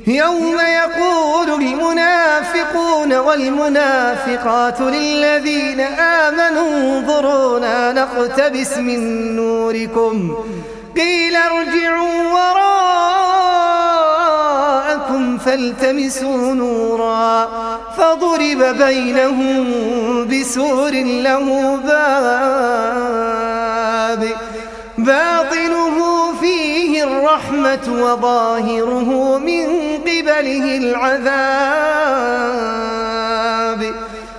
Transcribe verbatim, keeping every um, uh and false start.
يوم يقول المنافقون والمنافقات للذين آمنوا انظرونا نقتبس من نوركم قيل ارجعوا وراءكم فالتمسوا نورا فضرب بينهم بسور له باب باطنه فيه الرحمة وظاهره من قبله العذاب.